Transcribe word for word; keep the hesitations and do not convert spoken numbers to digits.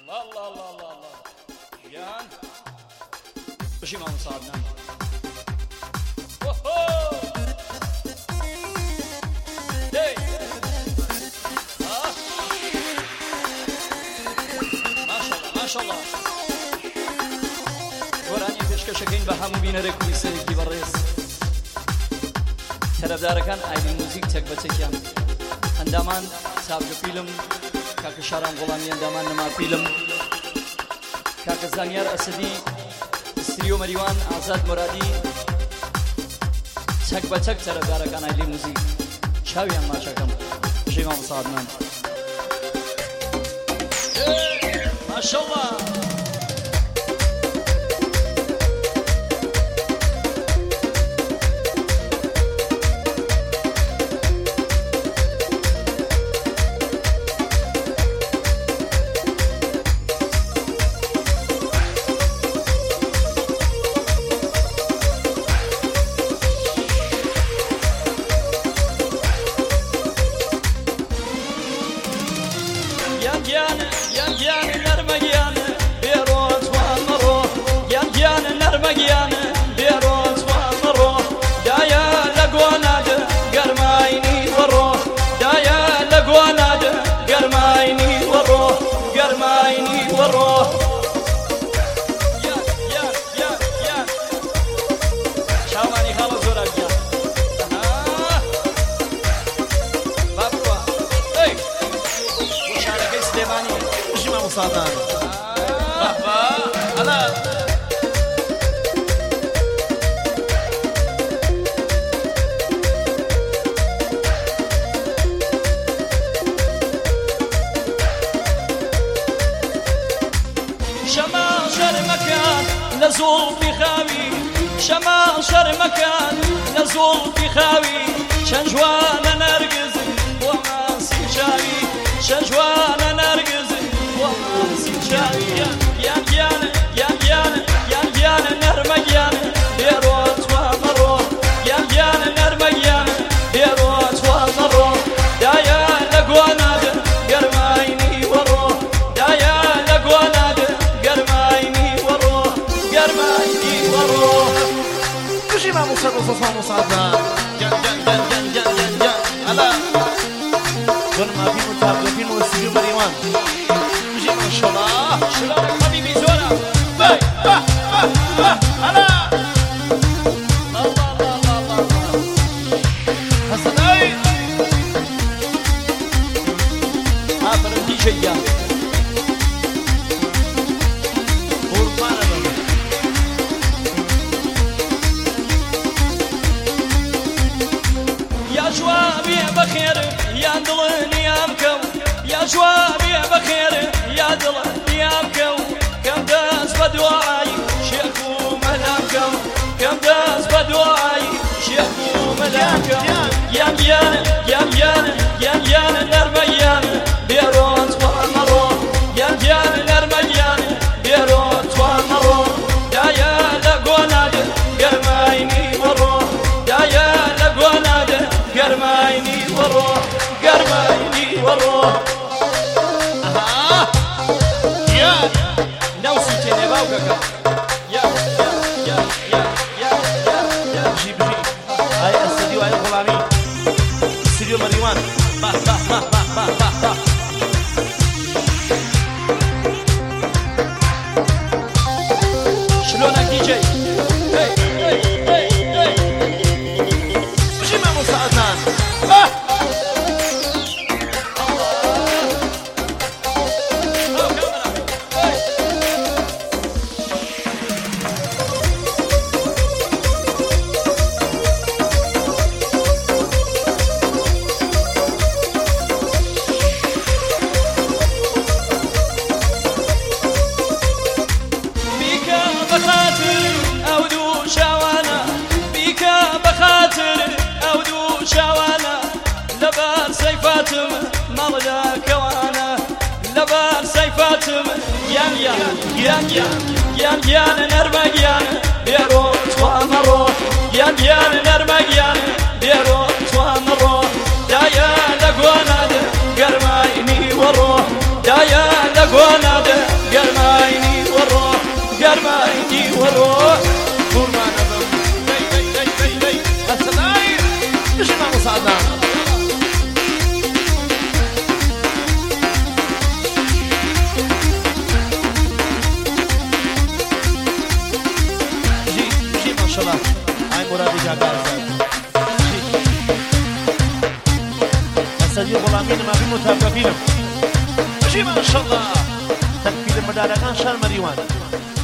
الله الله الله الله الله جان بشي ما مصابنا ما شاء الله وراني پێشکەشەکەین بە هەموو بینەرێک و ویسەیەکی بەڕێز طرفدارەکان ئایلی موزیک چەک بە چەکیان ئەندامان چاوگە فیلم کاکە شاران غوڵامی ئەندامان نەما فیلم کاکە زانیار ئەسدی ستریۆ مەریوان ئازاد مورادی چەک بە چەک طرفدارەکان ئایلی موزیک چاویان ماچەکەم بژێ مام سادمان ما شاء الله نزول في خاوي شمال شر مكان نزول في خاوي شنجوانا نرقز وما سيشاوي شنجوانا نرقز وما سيشاوي يا جيانا يا جيانا يا جيانا نرميانا بيروت ومرو يا جيانا نرميانا بيروت ومرو دايا لقوانا قرمايني ورو دايا لقوانا قرمايني ورو قرمايني ورو وشي ما مصاب وصفا مصابنا جان جان جان جان جان جان جان هلا كن ما في متابعة في موسيقى مريوان وشي ما شاء الله شلونك حبيبي زولا باي با با با هلا الله الله الله الله حسن اي عبر الدي جيان جوابي بخير يا دلني يا مكو يا جوابي بخير يا دلني يا مكو كم داس بدواي شيخو ملاكو كم داس بدواي شيخو ملاكو يا ميان يا ميان يا ميان نرميان بيروت ومرو يا ميان نرميان بيروت ومرو دايا لقوناد قرمايني ورو دايا لقوناد قرمايني وروح قرمايني وروح اها يا نوسي تاني باوكاكا يا يا يا يا يا يا يا جيب جيب هاي استديو هاي غلامي استديو مريوان با با با با با با با شلونك دي جي هي هي هي هي وشي ما مساعدنا اه يان يان يان يان نرمق يان بيروت ومرو يان يان نرمق يان بيروت ومرو دايا لقوانا قرمايني وروح دايا لقوانا مساعدة جي جي ما شاء الله هاي مرادي جاكار أسدي غلامين ما في متابعة فيلم جي ما شاء الله تكفيل المدارة كان شال مريوان